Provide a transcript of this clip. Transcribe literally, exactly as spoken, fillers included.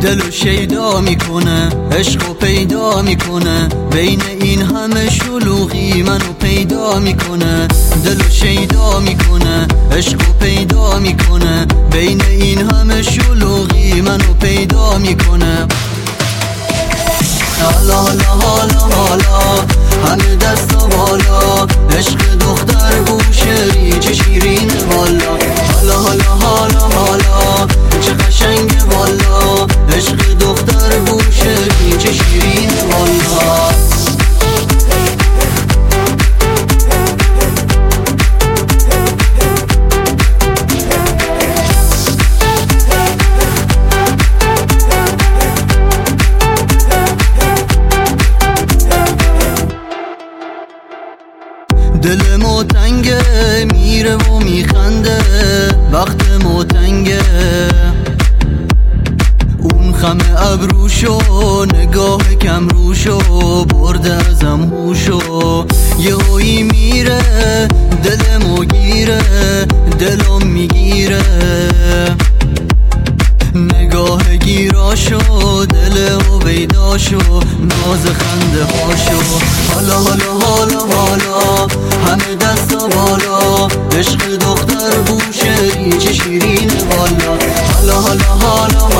دلو شیدا میکنه، عشقو پیدا میکنه، بین این همه شلوغی منو پیدا میکنه. دلو شیدا میکنه، عشقو پیدا میکنه، بین این همه شلوغی منو پیدا میکنه. حالا حالا حالا حالا همه دستا بالا، عشق دختر بوشهری چه شیرینه والا. حالا حالا حالا حالا چه قشنگه والا، عشق دختر بوشهری چه شیرینه والا. دل موتنگه میره و میخنده، وقت موتنگه اون خم ابروشو، نگاه کم روشو برده ازم هوشو. یهویی میره دلمو گیره، دلم میگیره نگاه گیراشو، دل هویداشو، ناز خنده هاشو. حالا حالا حالا حالا همه دستا بالا، عشق دختر بوشهری چه شیرینه والا. حالا حالا حالا